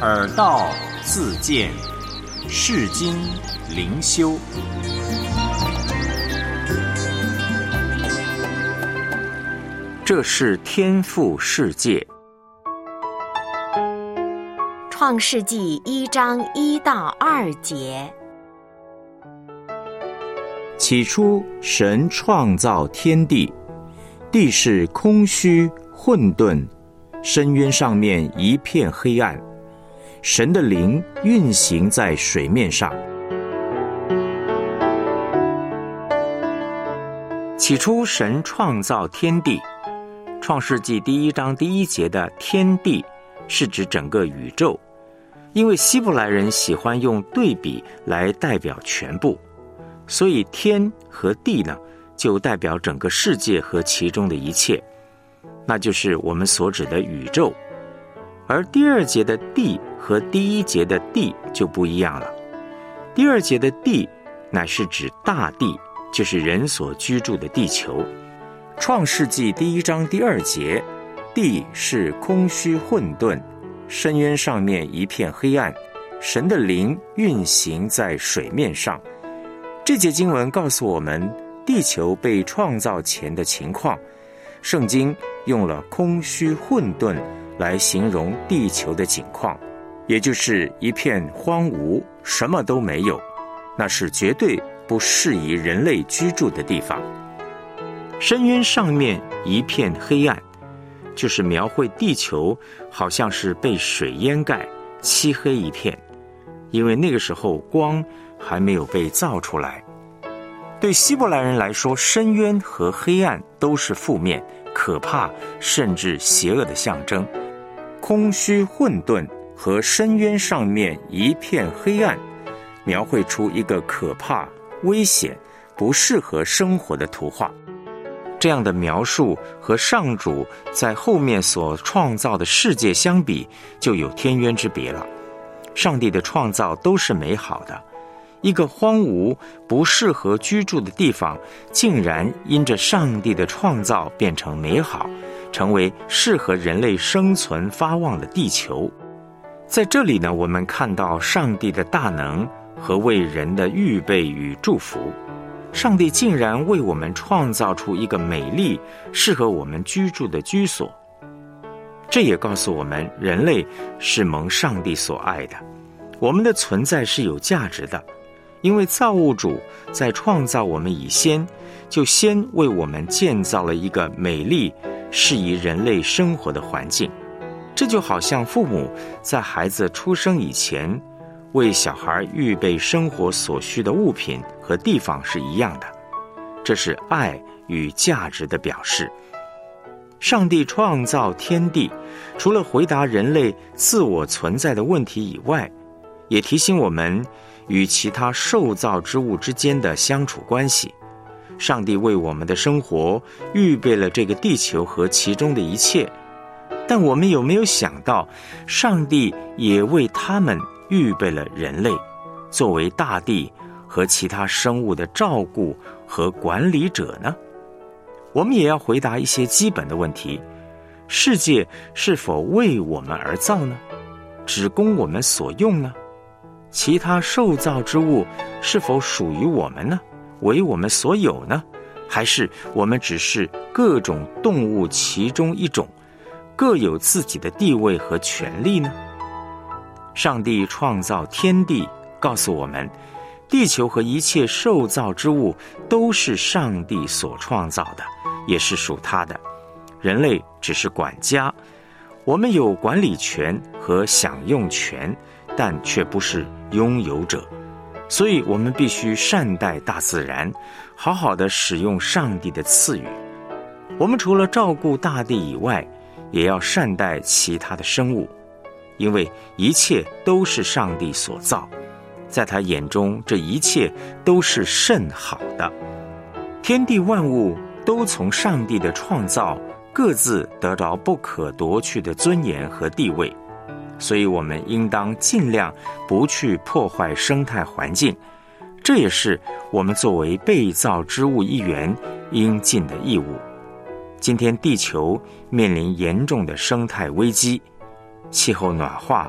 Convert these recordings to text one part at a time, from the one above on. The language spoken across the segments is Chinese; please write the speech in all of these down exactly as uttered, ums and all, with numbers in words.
耳道自见，世经灵修。这是天父世界。 创世纪一章一到二节。 起初，神创造天地，地是空虚混沌，深渊上面一片黑暗，神的灵运行在水面上。起初，神创造天地。创世纪第一章第一节的天地是指整个宇宙，因为希伯来人喜欢用对比来代表全部，所以天和地呢，就代表整个世界和其中的一切，那就是我们所指的宇宙。而第二节的地和第一节的地就不一样了。第二节的地乃是指大地，就是人所居住的地球。创世纪第一章第二节，地是空虚混沌，深渊上面一片黑暗，神的灵运行在水面上。这节经文告诉我们地球被创造前的情况，圣经用了空虚混沌来形容地球的景况，也就是一片荒芜，什么都没有，那是绝对不适宜人类居住的地方。深渊上面一片黑暗，就是描绘地球好像是被水淹盖，漆黑一片，因为那个时候光还没有被造出来。对希伯来人来说，深渊和黑暗都是负面、可怕甚至邪恶的象征。空虚混沌和深渊上面一片黑暗，描绘出一个可怕、危险、不适合生活的图画。这样的描述和上主在后面所创造的世界相比，就有天渊之别了。上帝的创造都是美好的，一个荒芜不适合居住的地方，竟然因着上帝的创造变成美好，成为适合人类生存发旺的地球。在这里呢，我们看到上帝的大能和为人的预备与祝福。上帝竟然为我们创造出一个美丽、适合我们居住的居所。这也告诉我们，人类是蒙上帝所爱的，我们的存在是有价值的，因为造物主在创造我们以先，就先为我们建造了一个美丽、适宜人类生活的环境。这就好像父母在孩子出生以前，为小孩预备生活所需的物品和地方是一样的，这是爱与价值的表示。上帝创造天地，除了回答人类自我存在的问题以外，也提醒我们与其他受造之物之间的相处关系。上帝为我们的生活预备了这个地球和其中的一切，但我们有没有想到，上帝也为他们预备了人类，作为大地和其他生物的照顾和管理者呢？我们也要回答一些基本的问题：世界是否为我们而造呢？只供我们所用呢？其他受造之物是否属于我们呢？为我们所有呢？还是我们只是各种动物其中一种，各有自己的地位和权利呢？上帝创造天地，告诉我们，地球和一切受造之物都是上帝所创造的，也是属他的。人类只是管家，我们有管理权和享用权，但却不是拥有者。所以我们必须善待大自然，好好的使用上帝的赐予。我们除了照顾大地以外，也要善待其他的生物，因为一切都是上帝所造，在他眼中，这一切都是甚好的。天地万物都从上帝的创造各自得着不可夺去的尊严和地位，所以我们应当尽量不去破坏生态环境，这也是我们作为被造之物一员应尽的义务。今天地球面临严重的生态危机，气候暖化、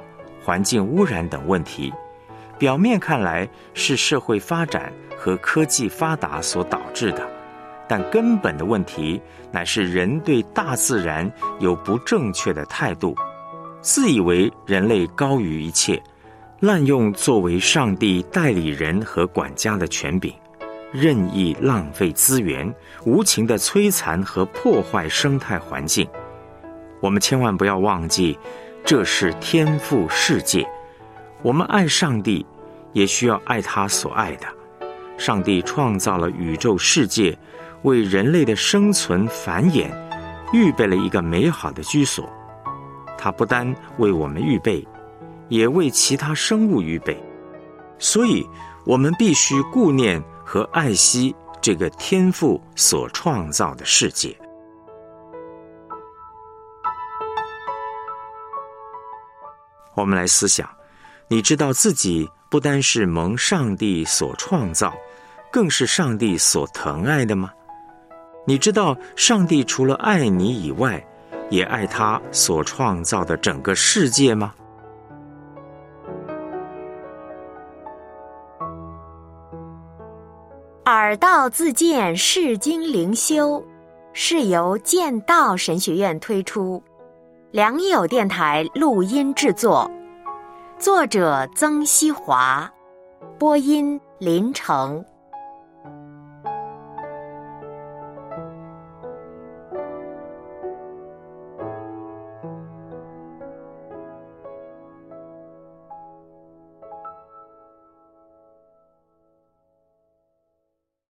环境污染等问题，表面看来是社会发展和科技发达所导致的，但根本的问题乃是人对大自然有不正确的态度，自以为人类高于一切，滥用作为上帝代理人和管家的权柄，任意浪费资源，无情地摧残和破坏生态环境。我们千万不要忘记，这是天父世界，我们爱上帝，也需要爱他所爱的。上帝创造了宇宙世界，为人类的生存繁衍预备了一个美好的居所。他不单为我们预备，也为其他生物预备，所以我们必须顾念和爱惜这个天父所创造的世界。我们来思想，你知道自己不单是蒙上帝所创造，更是上帝所疼爱的吗？你知道上帝除了爱你以外，也爱他所创造的整个世界吗？ 耳道自见世经灵修是由剑道神学院推出，良友电台录音制作，作者曾希华，播音林成。